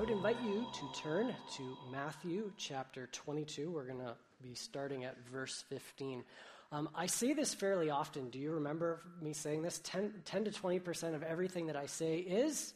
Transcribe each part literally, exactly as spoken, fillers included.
would invite you to turn to Matthew chapter twenty-two. We're going to be starting at verse fifteen. Um, I say this fairly often. Do you remember me saying this? ten, ten to twenty percent of everything that I say is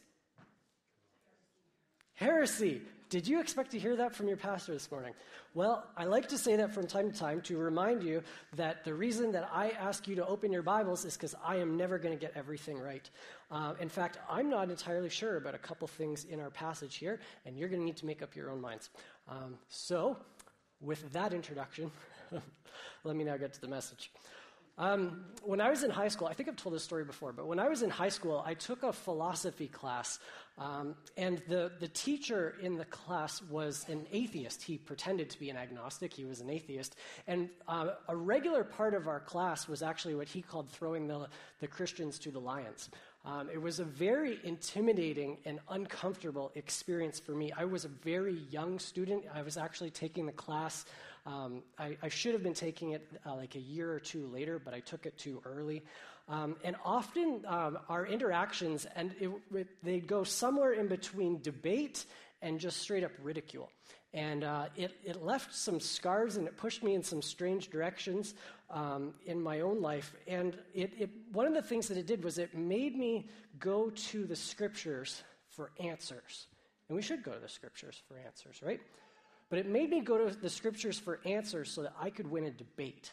heresy. Did you expect to hear that from your pastor this morning? Well, I like to say that from time to time to remind you that the reason that I ask you to open your Bibles is because I am never going to get everything right. Uh, in fact, I'm not entirely sure about a couple things in our passage here, and you're going to need to make up your own minds. Um, so, with that introduction, let me now get to the message. Um, when I was in high school, I think I've told this story before, but when I was in high school, I took a philosophy class, um, and the, the teacher in the class was an atheist. He pretended to be an agnostic. He was an atheist. And uh, a regular part of our class was actually what he called throwing the, the Christians to the lions. Um, it was a very intimidating and uncomfortable experience for me. I was a very young student. I was actually taking the class. Um, I, I should have been taking it uh, like a year or two later, but I took it too early. Um, and often um, our interactions, and it, it, they'd go somewhere in between debate and just straight up ridicule. And uh, it, it left some scars, and it pushed me in some strange directions um, in my own life. And it, it, one of the things that it did was it made me go to the Scriptures for answers. And we should go to the Scriptures for answers, right? But it made me go to the Scriptures for answers so that I could win a debate.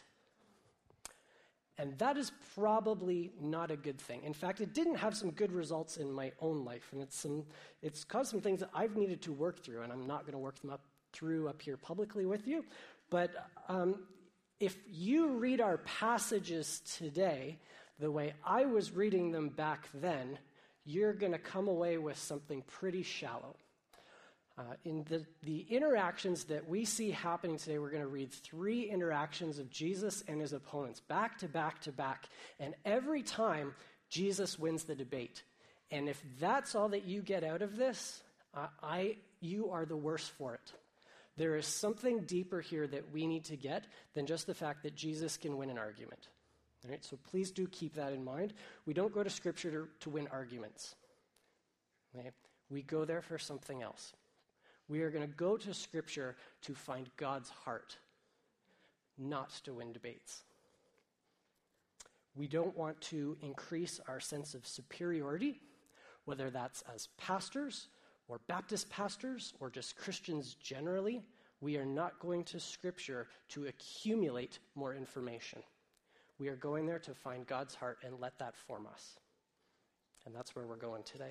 And that is probably not a good thing. In fact, it didn't have some good results in my own life, and it's some, it's caused some things that I've needed to work through, and I'm not going to work them up through up here publicly with you. But um, if you read our passages today the way I was reading them back then, you're going to come away with something pretty shallow. Uh, in the, the interactions that we see happening today, we're going to read three interactions of Jesus and his opponents, back to back to back. And every time, Jesus wins the debate. And if that's all that you get out of this, uh, I, you are the worse for it. There is something deeper here that we need to get than just the fact that Jesus can win an argument. All right, so please do keep that in mind. We don't go to Scripture to, to win arguments. Okay? We go there for something else. We are going to go to Scripture to find God's heart, not to win debates. We don't want to increase our sense of superiority, whether that's as pastors or Baptist pastors or just Christians generally. We are not going to Scripture to accumulate more information. We are going there to find God's heart and let that form us. And that's where we're going today.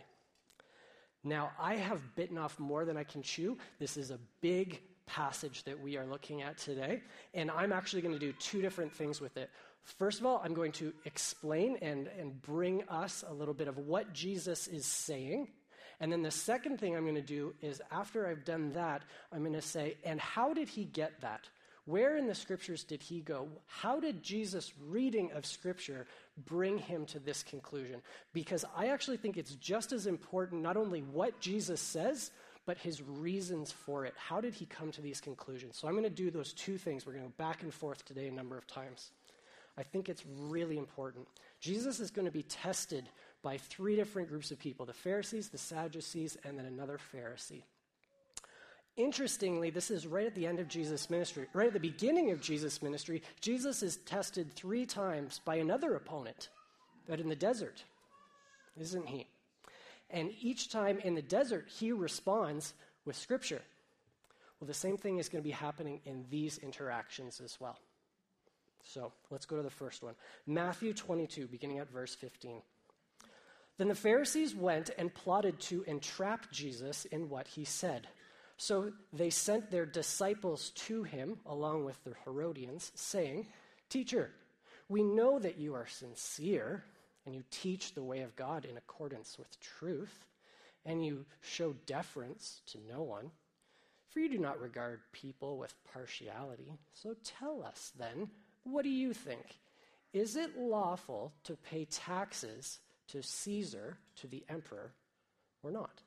Now, I have bitten off more than I can chew. This is a big passage that we are looking at today, and I'm actually going to do two different things with it. First of all, I'm going to explain and, and bring us a little bit of what Jesus is saying. And then the second thing I'm going to do is, after I've done that, I'm going to say, and how did he get that? Where in the Scriptures did he go? How did Jesus' reading of Scripture bring him to this conclusion? Because I actually think it's just as important not only what Jesus says, but his reasons for it. How did he come to these conclusions? So I'm going to do those two things. We're going to go back and forth today a number of times. I think it's really important. Jesus is going to be tested by three different groups of people: the Pharisees, the Sadducees, and then another Pharisee. Interestingly, this is right at the end of Jesus' ministry. Right at the beginning of Jesus' ministry, Jesus is tested three times by another opponent, but in the desert, isn't he? And each time in the desert, he responds with Scripture. Well, the same thing is going to be happening in these interactions as well. So let's go to the first one. Matthew twenty-two, beginning at verse fifteen. Then the Pharisees went and plotted to entrap Jesus in what he said. So they sent their disciples to him, along with the Herodians, saying, "Teacher, we know that you are sincere, and you teach the way of God in accordance with truth, and you show deference to no one, for you do not regard people with partiality. So tell us then, what do you think? Is it lawful to pay taxes to Caesar, to the emperor, or not?"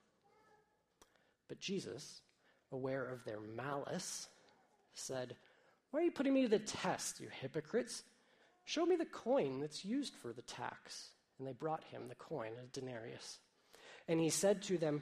But Jesus, aware of their malice, said, "Why are you putting me to the test, you hypocrites? Show me the coin that's used for the tax." And they brought him the coin, a denarius. And he said to them,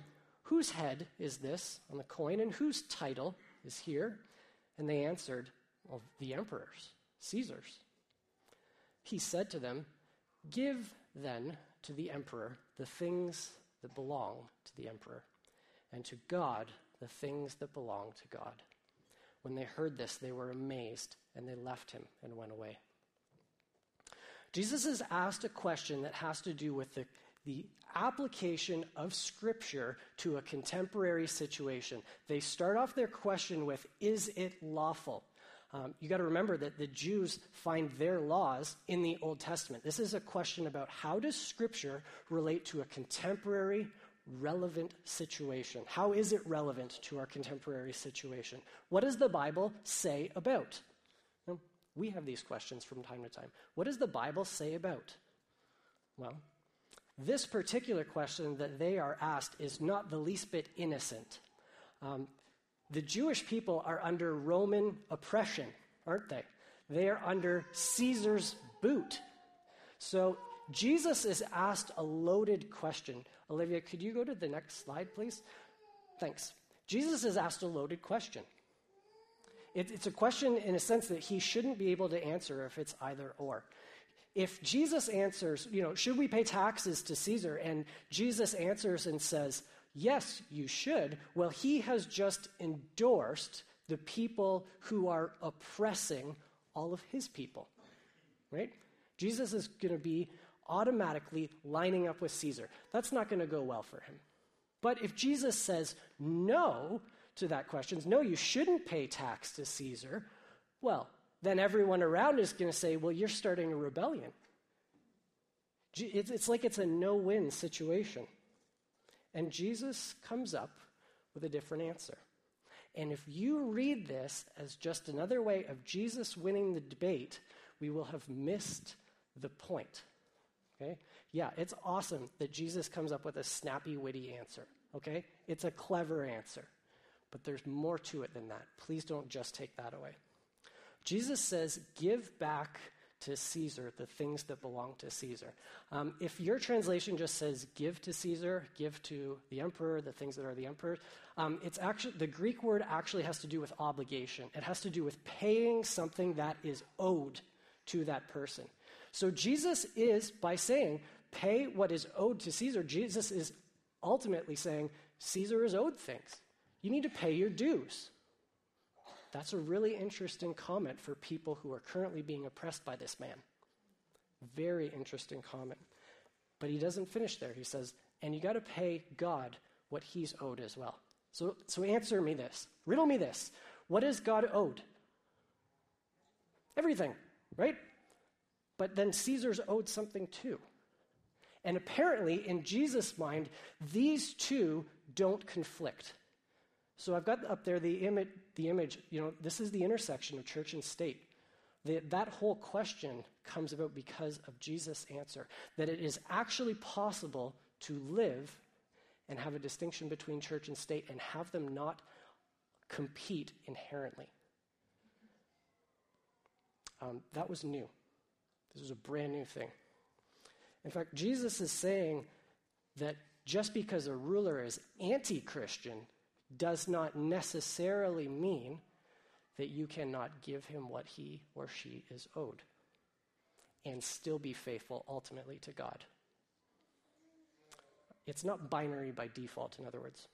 "Whose head is this on the coin, and whose title is here?" And they answered, "Well, the emperor's, Caesar's." He said to them, "Give then to the emperor the things that belong to the emperor, and to God the things that belong to God." When they heard this, they were amazed, and they left him and went away. Jesus has asked a question that has to do with the, the application of Scripture to a contemporary situation. They start off their question with, "Is it lawful?" Um, you got to remember that the Jews find their laws in the Old Testament. This is a question about how does Scripture relate to a contemporary, relevant situation? How is it relevant to our contemporary situation? What does the Bible say about? Well, we have these questions from time to time. What does the Bible say about? Well, this particular question that they are asked is not the least bit innocent. Um, The Jewish people are under Roman oppression, aren't they? They are under Caesar's boot. So Jesus is asked a loaded question. Olivia, could you go to the next slide, please? Thanks. Jesus is asked a loaded question. It, it's a question in a sense that he shouldn't be able to answer if it's either or. If Jesus answers, you know, should we pay taxes to Caesar? And Jesus answers and says, yes, you should. Well, he has just endorsed the people who are oppressing all of his people, right? Jesus is going to be automatically lining up with Caesar. That's not going to go well for him. But if Jesus says no to that question, no, you shouldn't pay tax to Caesar, well, then everyone around is going to say, well, you're starting a rebellion. It's like it's a no-win situation. And Jesus comes up with a different answer. And if you read this as just another way of Jesus winning the debate, we will have missed the point. Okay? Yeah, it's awesome that Jesus comes up with a snappy, witty answer. Okay? It's a clever answer. But there's more to it than that. Please don't just take that away. Jesus says, give back to Caesar the things that belong to Caesar. Um, if your translation just says give to Caesar, give to the emperor, the things that are the emperor, um, it's actually, the Greek word actually has to do with obligation. It has to do with paying something that is owed to that person. So Jesus is, by saying, pay what is owed to Caesar, Jesus is ultimately saying, Caesar is owed things. You need to pay your dues. That's a really interesting comment for people who are currently being oppressed by this man. Very interesting comment. But he doesn't finish there. He says, and you got to pay God what he's owed as well. So, so answer me this. Riddle me this. What is God owed? Everything, right? But then Caesar's owed something too. And apparently, in Jesus' mind, these two don't conflict. So I've got up there the, imi- the image, you know, this is the intersection of church and state. The, that whole question comes about because of Jesus' answer, that it is actually possible to live and have a distinction between church and state and have them not compete inherently. Um, that was new. This was a brand new thing. In fact, Jesus is saying that just because a ruler is anti-Christian does not necessarily mean that you cannot give him what he or she is owed and still be faithful ultimately to God. It's not binary by default, in other words.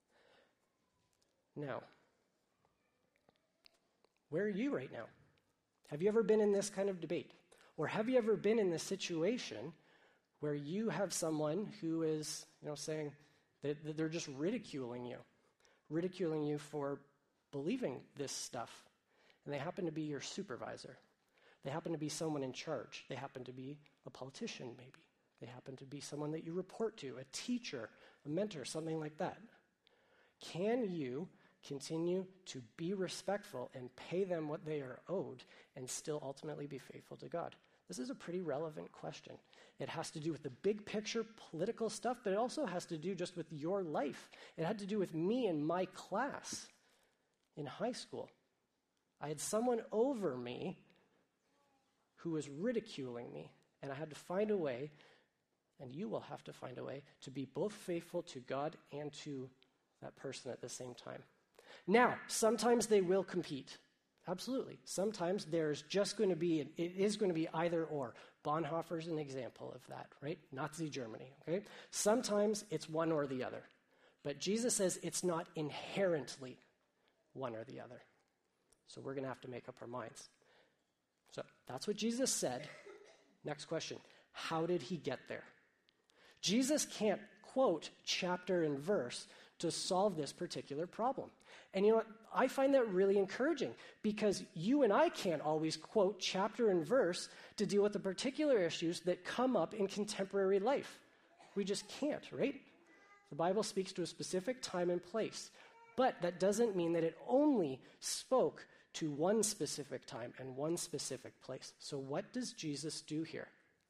Now, where are you right now? Have you ever been in this kind of debate? Or have you ever been in this situation where you have someone who is, you know, saying that, that they're just ridiculing you? ridiculing you for believing this stuff. And they happen to be your supervisor. They happen to be someone in charge. They happen to be a politician, maybe. They happen to be someone that you report to, a teacher, a mentor, something like that. Can you continue to be respectful and pay them what they are owed and still ultimately be faithful to God? This is a pretty relevant question. It has to do with the big picture political stuff, but it also has to do just with your life. It had to do with me and my class in high school. I had someone over me who was ridiculing me, and I had to find a way, and you will have to find a way, to be both faithful to God and to that person at the same time. Now, sometimes they will compete. Absolutely. Sometimes there's just going to be, it is going to be either or. Bonhoeffer's an example of that, right? Nazi Germany, okay? Sometimes it's one or the other. But Jesus says it's not inherently one or the other. So we're going to have to make up our minds. So that's what Jesus said. Next question. How did he get there? Jesus can't quote chapter and verse to solve this particular problem. And you know what? I find that really encouraging because you and I can't always quote chapter and verse to deal with the particular issues that come up in contemporary life. We just can't, right? The Bible speaks to a specific time and place, but that doesn't mean that it only spoke to one specific time and one specific place. So what does Jesus do here?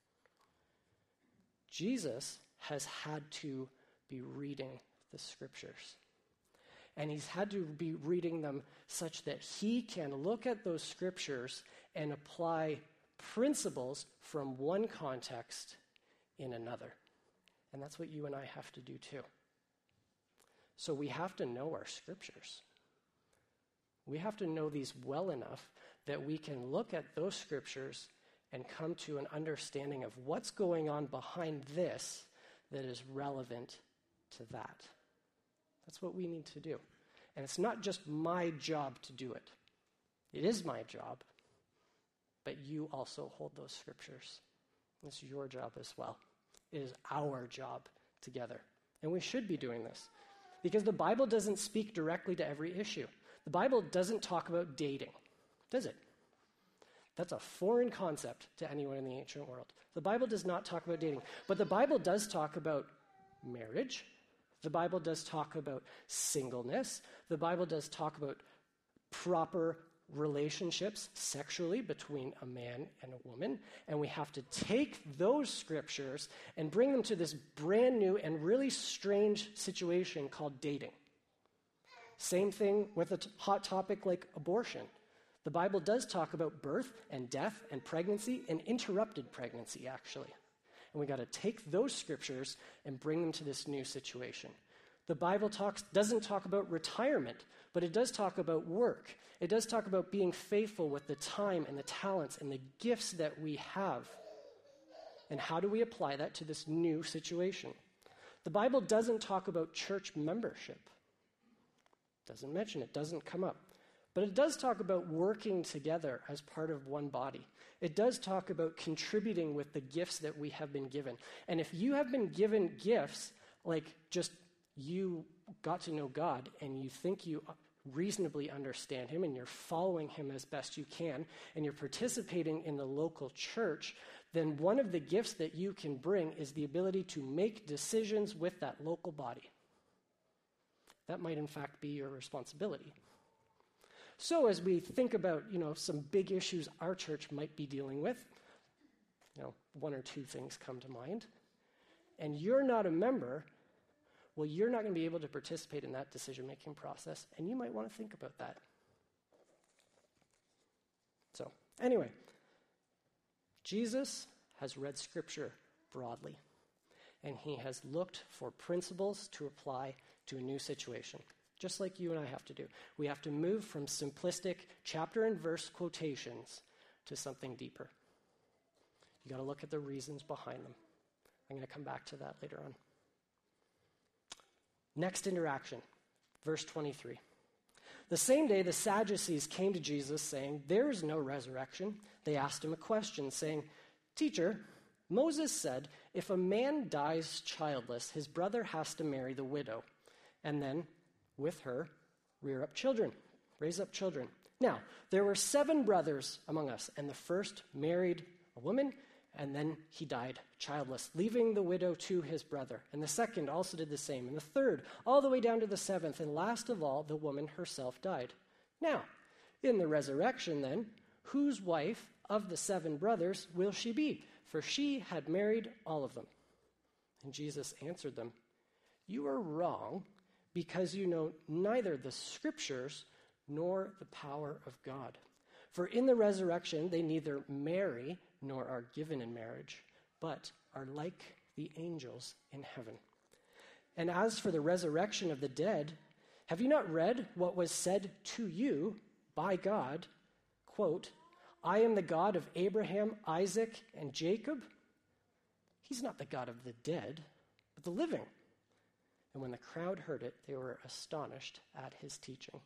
Jesus has had to be reading the scriptures. And he's had to be reading them such that he can look at those scriptures and apply principles from one context in another. And that's what you and I have to do too. So we have to know our scriptures. We have to know these well enough that we can look at those scriptures and come to an understanding of what's going on behind this that is relevant to that. That's what we need to do. And it's not just my job to do it. It is my job, but you also hold those scriptures. It's your job as well. It is our job together. And we should be doing this because the Bible doesn't speak directly to every issue. The Bible doesn't talk about dating, does it? That's a foreign concept to anyone in the ancient world. The Bible does not talk about dating, but the Bible does talk about marriage. The Bible does talk about singleness. The Bible does talk about proper relationships sexually between a man and a woman. And we have to take those scriptures and bring them to this brand new and really strange situation called dating. Same thing with a t- hot topic like abortion. The Bible does talk about birth and death and pregnancy and interrupted pregnancy, actually. And we got to take those scriptures and bring them to this new situation. The Bible talks doesn't talk about retirement, but it does talk about work. It does talk about being faithful with the time and the talents and the gifts that we have. And how do we apply that to this new situation? The Bible doesn't talk about church membership. Doesn't mention it, doesn't come up. But it does talk about working together as part of one body. It does talk about contributing with the gifts that we have been given. And if you have been given gifts, like just you got to know God and you think you reasonably understand him and you're following him as best you can and you're participating in the local church, then one of the gifts that you can bring is the ability to make decisions with that local body. That might in fact be your responsibility. So as we think about, you know, some big issues our church might be dealing with, you know, one or two things come to mind, and you're not a member, well, you're not going to be able to participate in that decision-making process, and you might want to think about that. So, anyway, Jesus has read Scripture broadly, and he has looked for principles to apply to a new situation. Just like you and I have to do. We have to move from simplistic chapter and verse quotations to something deeper. You got to look at the reasons behind them. I'm going to come back to that later on. Next interaction, verse twenty-three. The same day the Sadducees came to Jesus saying, "There is no resurrection." They asked him a question saying, "Teacher, Moses said, if a man dies childless, his brother has to marry the widow, and then with her, rear up children, raise up children. Now, there were seven brothers among us, and the first married a woman, and then he died childless, leaving the widow to his brother. And the second also did the same, and the third, all the way down to the seventh, and last of all, the woman herself died. Now, in the resurrection then, whose wife of the seven brothers will she be? For she had married all of them." And Jesus answered them, "You are wrong, because you know neither the scriptures nor the power of God. For in the resurrection they neither marry nor are given in marriage, but are like the angels in heaven." And as for the resurrection of the dead, have you not read what was said to you by God, quote, I am the God of Abraham, Isaac, and Jacob? He's not the God of the dead, but the living. And when the crowd heard it, they were astonished at his teaching.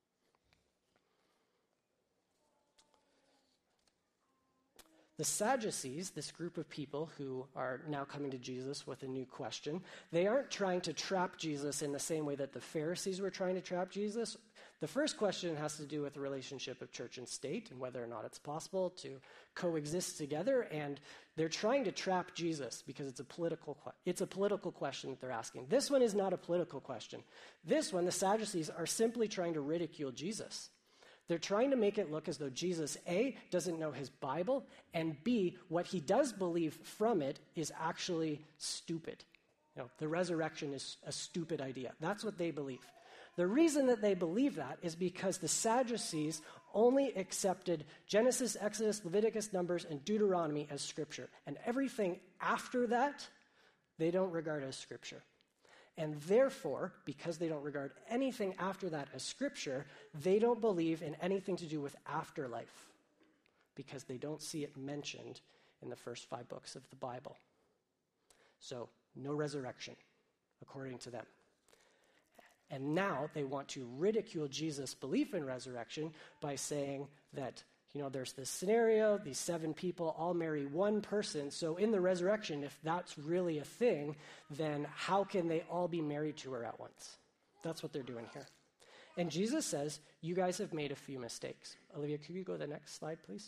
The Sadducees, this group of people who are now coming to Jesus with a new question, they aren't trying to trap Jesus in the same way that the Pharisees were trying to trap Jesus. The first question has to do with the relationship of church and state and whether or not it's possible to coexist together. And they're trying to trap Jesus because it's a political it's a political question that they're asking. This one is not a political question. This one, the Sadducees are simply trying to ridicule Jesus. They're trying to make it look as though Jesus, A, doesn't know his Bible, and B, what he does believe from it is actually stupid. You know, the resurrection is a stupid idea. That's what they believe. The reason that they believe that is because the Sadducees only accepted Genesis, Exodus, Leviticus, Numbers, and Deuteronomy as scripture. And everything after that, they don't regard as scripture. And therefore, because they don't regard anything after that as scripture, they don't believe in anything to do with afterlife, because they don't see it mentioned in the first five books of the Bible. So, no resurrection, according to them. And now they want to ridicule Jesus' belief in resurrection by saying that, you know, there's this scenario, these seven people all marry one person, so in the resurrection, if that's really a thing, then how can they all be married to her at once? That's what they're doing here. And Jesus says, you guys have made a few mistakes. Olivia, could you go to the next slide, please?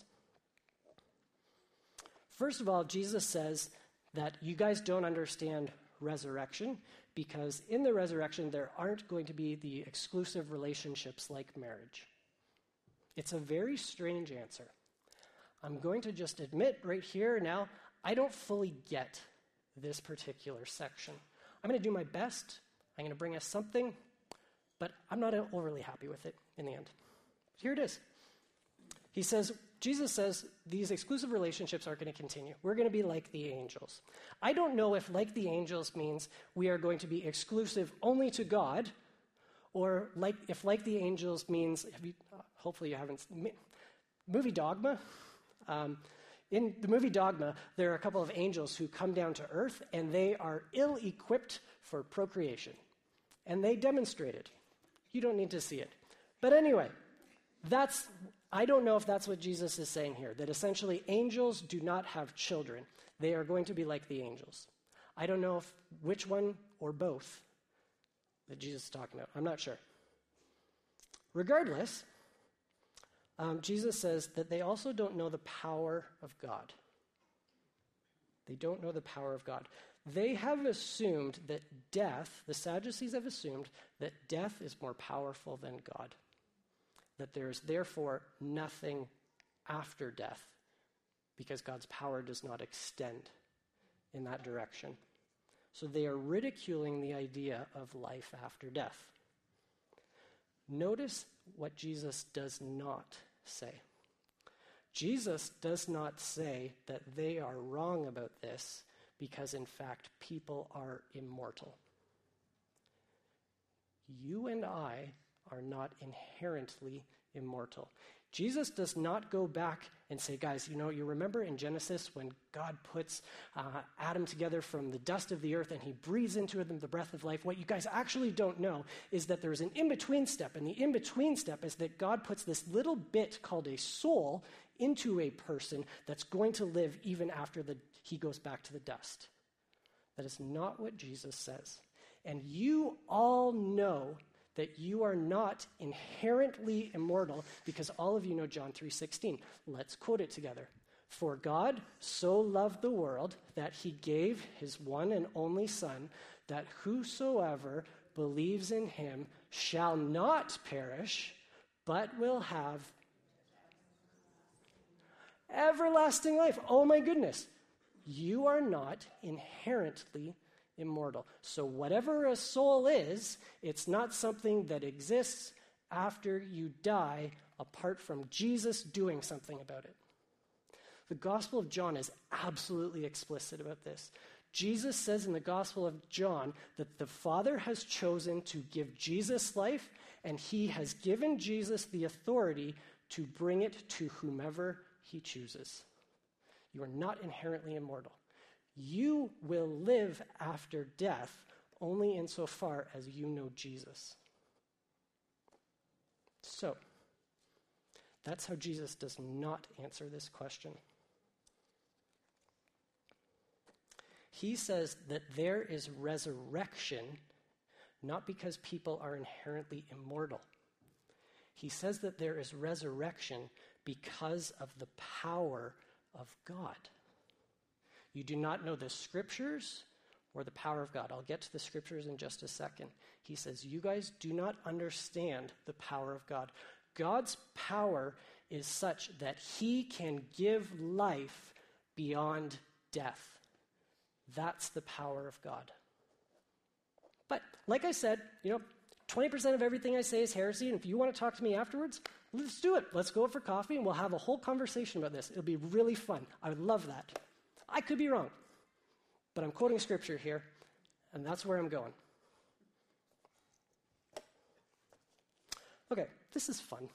First of all, Jesus says that you guys don't understand resurrection because in the resurrection, there aren't going to be the exclusive relationships like marriage. It's a very strange answer. I'm going to just admit right here now, I don't fully get this particular section. I'm going to do my best. I'm going to bring us something, but I'm not overly happy with it in the end. Here it is. He says, Jesus says, these exclusive relationships are going to continue. We're going to be like the angels. I don't know if like the angels means we are going to be exclusive only to God, or like if like the angels means, have you, uh, hopefully you haven't, movie Dogma. Um, in the movie Dogma, there are a couple of angels who come down to earth, and they are ill-equipped for procreation. And they demonstrate it. You don't need to see it. But anyway, that's, I don't know if that's what Jesus is saying here, that essentially angels do not have children. They are going to be like the angels. I don't know if which one or both that Jesus is talking about. I'm not sure. Regardless, um, Jesus says that they also don't know the power of God. They don't know the power of God. They have assumed that death, the Sadducees have assumed that death is more powerful than God. That there is therefore nothing after death because God's power does not extend in that direction. So they are ridiculing the idea of life after death. Notice what Jesus does not say. Jesus does not say that they are wrong about this because, in fact, people are immortal. You and I are not inherently immortal. Jesus does not go back and say, guys, you know, you remember in Genesis when God puts uh, Adam together from the dust of the earth and he breathes into them the breath of life. What you guys actually don't know is that there's an in-between step, and the in-between step is that God puts this little bit called a soul into a person that's going to live even after the, he goes back to the dust. That is not what Jesus says. And you all know that you are not inherently immortal because all of you know John three sixteen. Let's quote it together. For God so loved the world that he gave his one and only Son, that whosoever believes in him shall not perish, but will have everlasting life. Oh my goodness. You are not inherently immortal. So whatever a soul is, it's not something that exists after you die apart from Jesus doing something about it. The Gospel of John is absolutely explicit about this. Jesus says in the Gospel of John that the Father has chosen to give Jesus life, and he has given Jesus the authority to bring it to whomever he chooses. You are not inherently immortal. You will live after death only insofar as you know Jesus. So, that's how Jesus does not answer this question. He says that there is resurrection, not because people are inherently immortal. He says that there is resurrection because of the power of God. You do not know the scriptures or the power of God. I'll get to the scriptures in just a second. He says, you guys do not understand the power of God. God's power is such that he can give life beyond death. That's the power of God. But like I said, you know, twenty percent of everything I say is heresy, and if you want to talk to me afterwards, let's do it. Let's go out for coffee, and we'll have a whole conversation about this. It'll be really fun. I would love that. I could be wrong, but I'm quoting scripture here, and that's where I'm going. Okay, this is fun.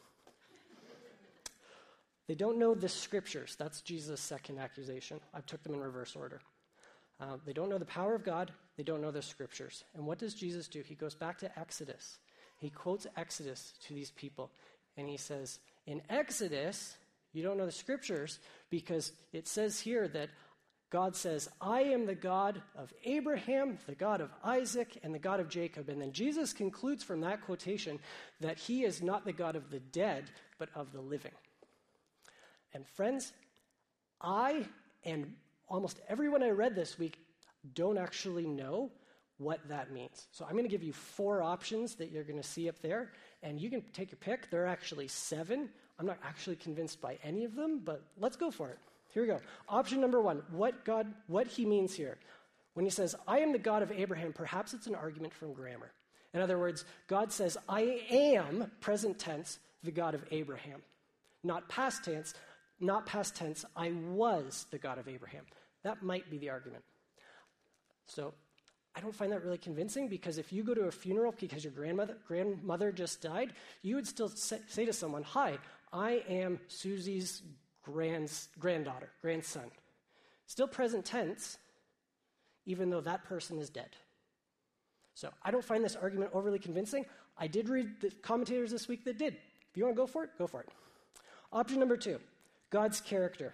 They don't know the scriptures. That's Jesus' second accusation. I took them in reverse order. Uh, they don't know the power of God. They don't know the scriptures. And what does Jesus do? He goes back to Exodus. He quotes Exodus to these people. And he says, in Exodus, you don't know the scriptures because it says here that God says, I am the God of Abraham, the God of Isaac, and the God of Jacob. And then Jesus concludes from that quotation that he is not the God of the dead, but of the living. And friends, I and almost everyone I read this week don't actually know what that means. So I'm going to give you four options that you're going to see up there, and you can take your pick. There are actually seven. I'm not actually convinced by any of them, but let's go for it. Here we go. Option number one, what God, what he means here. When he says, I am the God of Abraham, perhaps it's an argument from grammar. In other words, God says, I am, present tense, the God of Abraham. Not past tense, not past tense, I was the God of Abraham. That might be the argument. So I don't find that really convincing because if you go to a funeral because your grandmother grandmother just died, you would still say, say to someone, hi, I am Susie's grands, granddaughter, grandson. Still present tense, even though that person is dead. So I don't find this argument overly convincing. I did read the commentators this week that did. If you want to go for it, go for it. Option number two, God's character.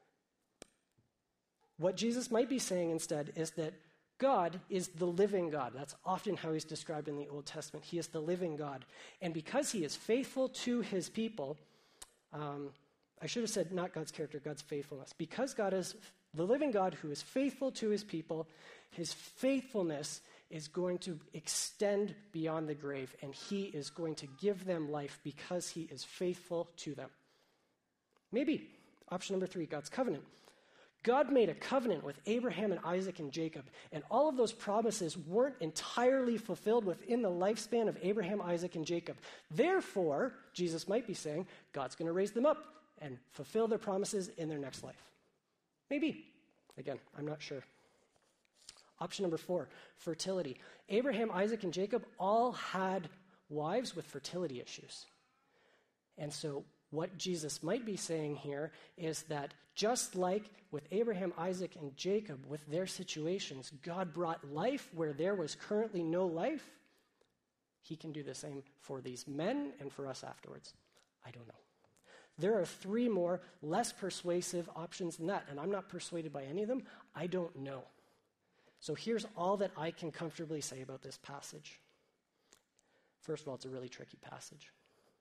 What Jesus might be saying instead is that God is the living God. That's often how he's described in the Old Testament. He is the living God. And because he is faithful to his people, um, I should have said not God's character, God's faithfulness. Because God is the living God who is faithful to his people, his faithfulness is going to extend beyond the grave, and he is going to give them life because he is faithful to them. Maybe. Option number three, God's covenant. God made a covenant with Abraham and Isaac and Jacob, and all of those promises weren't entirely fulfilled within the lifespan of Abraham, Isaac, and Jacob. Therefore, Jesus might be saying, God's going to raise them up and fulfill their promises in their next life. Maybe. Again, I'm not sure. Option number four, fertility. Abraham, Isaac, and Jacob all had wives with fertility issues. And so what Jesus might be saying here is that just like with Abraham, Isaac, and Jacob, with their situations, God brought life where there was currently no life. He can do the same for these men and for us afterwards. I don't know. There are three more less persuasive options than that, and I'm not persuaded by any of them. I don't know. So here's all that I can comfortably say about this passage. First of all, it's a really tricky passage.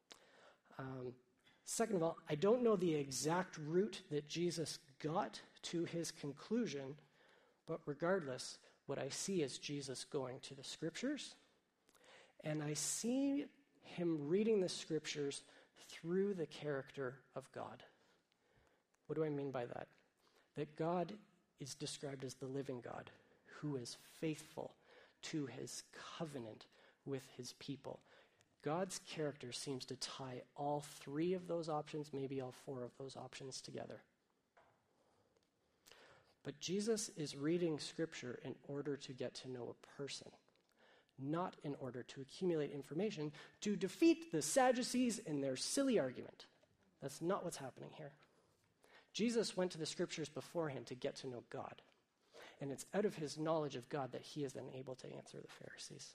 Um, second of all, I don't know the exact route that Jesus got to his conclusion, but regardless, what I see is Jesus going to the scriptures, and I see him reading the scriptures through the character of God. What do I mean by that? That God is described as the living God who is faithful to his covenant with his people. God's character seems to tie all three of those options, maybe all four of those options together. But Jesus is reading Scripture in order to get to know a person, not in order to accumulate information to defeat the Sadducees in their silly argument. That's not what's happening here. Jesus went to the Scriptures beforehand to get to know God. And it's out of his knowledge of God that he is then able to answer the Pharisees.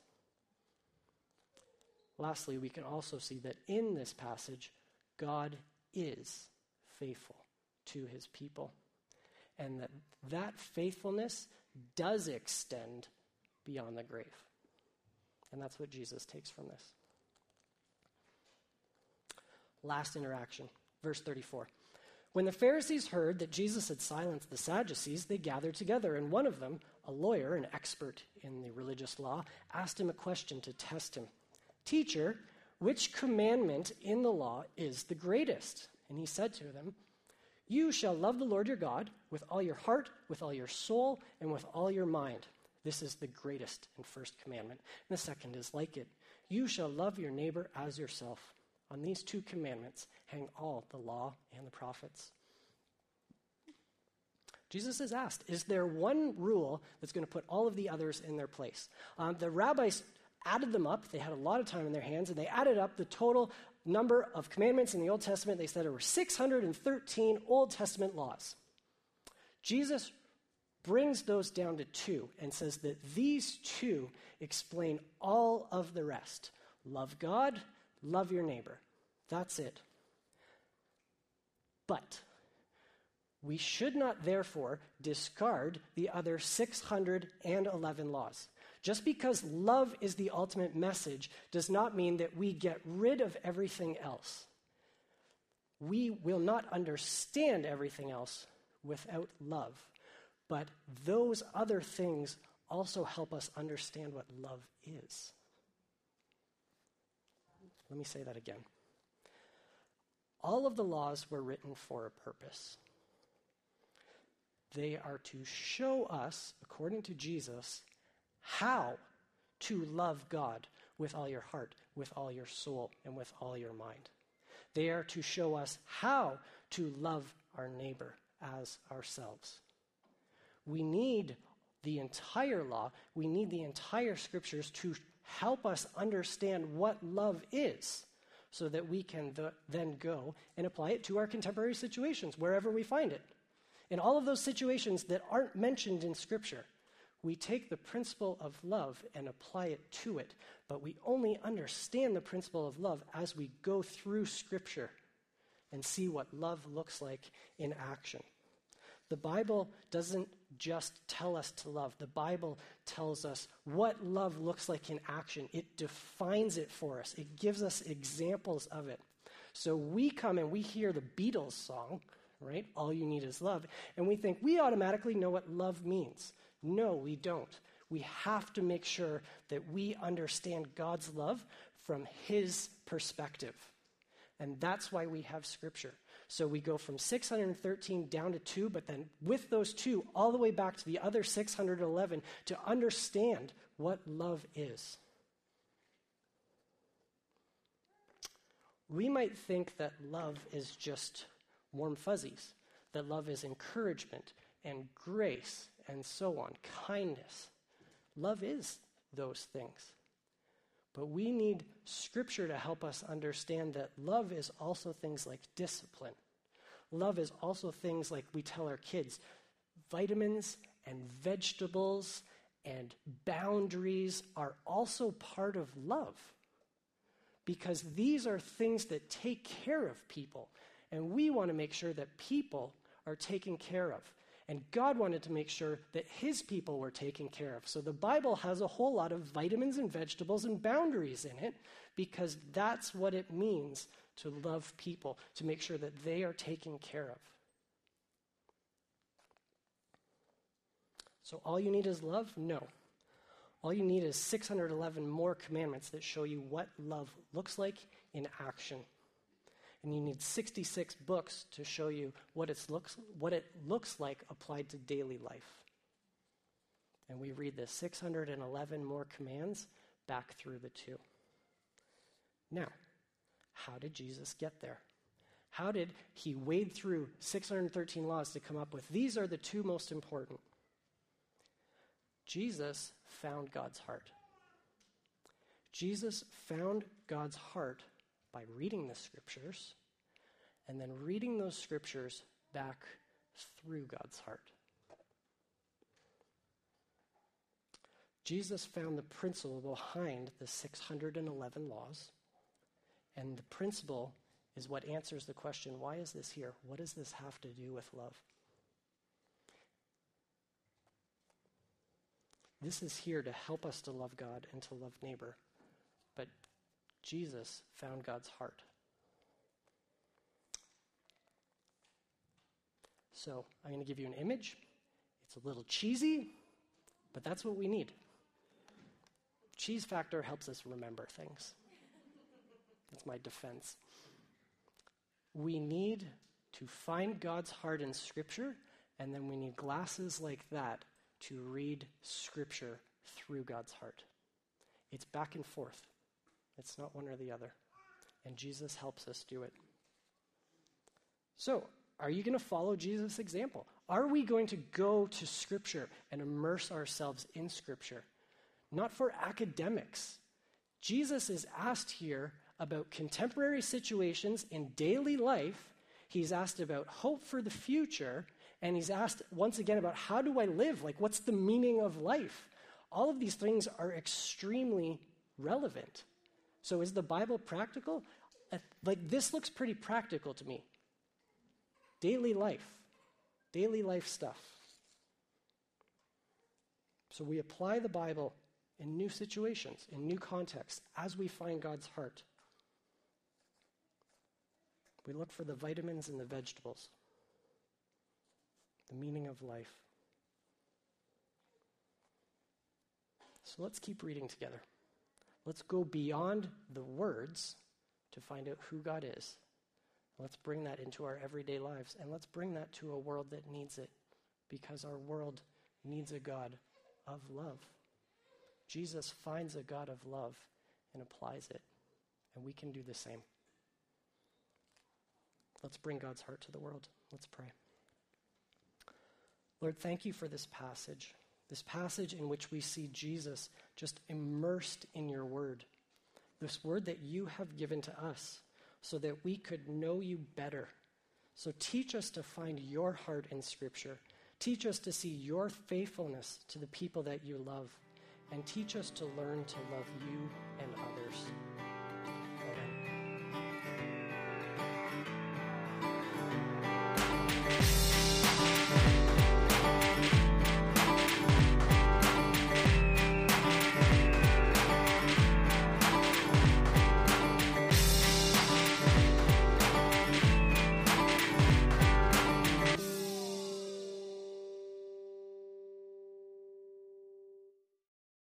Lastly, we can also see that in this passage, God is faithful to his people. And that that faithfulness does extend beyond the grave. And that's what Jesus takes from this. Last interaction, verse thirty-four. When the Pharisees heard that Jesus had silenced the Sadducees, they gathered together, and one of them, a lawyer, an expert in the religious law, asked him a question to test him. Teacher, which commandment in the law is the greatest? And he said to them, you shall love the Lord your God with all your heart, with all your soul, and with all your mind. This is the greatest and first commandment. And the second is like it. You shall love your neighbor as yourself. On these two commandments hang all the law and the prophets. Jesus is asked, is there one rule that's going to put all of the others in their place? Um, the rabbis added them up. They had a lot of time in their hands, and they added up the total number of commandments in the Old Testament. They said there were six hundred thirteen Old Testament laws. Jesus brings those down to two and says that these two explain all of the rest. Love God, love your neighbor. That's it. But we should not therefore discard the other six hundred eleven laws. Just because love is the ultimate message does not mean that we get rid of everything else. We will not understand everything else without love. But those other things also help us understand what love is. Let me say that again. All of the laws were written for a purpose. They are to show us, according to Jesus, how to love God with all your heart, with all your soul, and with all your mind. They are to show us how to love our neighbor as ourselves. We need the entire law, we need the entire scriptures to help us understand what love is, so that we can th- then go and apply it to our contemporary situations, wherever we find it. In all of those situations that aren't mentioned in Scripture, we take the principle of love and apply it to it, but we only understand the principle of love as we go through Scripture and see what love looks like in action. The Bible doesn't just tell us to love. The Bible tells us what love looks like in action. It defines it for us. It gives us examples of it. So we come and we hear the Beatles song, right? All you need is love. And we think we automatically know what love means. No, we don't. We have to make sure that we understand God's love from his perspective. And that's why we have Scripture. So we go from six hundred thirteen down to two, but then with those two, all the way back to the other six hundred eleven to understand what love is. We might think that love is just warm fuzzies, that love is encouragement and grace and so on, kindness. Love is those things. But we need Scripture to help us understand that love is also things like discipline. Love is also things like we tell our kids, vitamins and vegetables and boundaries are also part of love. Because these are things that take care of people. And we want to make sure that people are taken care of. And God wanted to make sure that his people were taken care of. So the Bible has a whole lot of vitamins and vegetables and boundaries in it because that's what it means to love people, to make sure that they are taken care of. So all you need is love? No. All you need is six hundred eleven more commandments that show you what love looks like in action. And you need sixty-six books to show you what it looks what it looks like applied to daily life. And we read the six hundred eleven more commands back through the two. Now, how did Jesus get there? How did he wade through six hundred thirteen laws to come up with these are the two most important? Jesus found God's heart. Jesus found God's heart by reading the scriptures and then reading those scriptures back through God's heart. Jesus found the principle behind the six hundred eleven laws, and the principle is what answers the question, why is this here? What does this have to do with love? This is here to help us to love God and to love neighbor. But Jesus found God's heart. So I'm going to give you an image. It's a little cheesy, but that's what we need. Cheese factor helps us remember things. That's my defense. We need to find God's heart in Scripture, and then we need glasses like that to read Scripture through God's heart. It's back and forth. It's not one or the other. And Jesus helps us do it. So, are you going to follow Jesus' example? Are we going to go to Scripture and immerse ourselves in Scripture? Not for academics. Jesus is asked here about contemporary situations in daily life. He's asked about hope for the future. And he's asked once again about how do I live? Like, what's the meaning of life? All of these things are extremely relevant. So is the Bible practical? Uh, like, this looks pretty practical to me. Daily life. Daily life stuff. So we apply the Bible in new situations, in new contexts, as we find God's heart. We look for the vitamins in the vegetables. The meaning of life. So let's keep reading together. Let's go beyond the words to find out who God is. Let's bring that into our everyday lives, and let's bring that to a world that needs it, because our world needs a God of love. Jesus finds a God of love and applies it, and we can do the same. Let's bring God's heart to the world. Let's pray. Lord, thank you for this passage, this passage in which we see Jesus just immersed in your word, this word that you have given to us so that we could know you better. So teach us to find your heart in Scripture. Teach us to see your faithfulness to the people that you love, and teach us to learn to love you and others.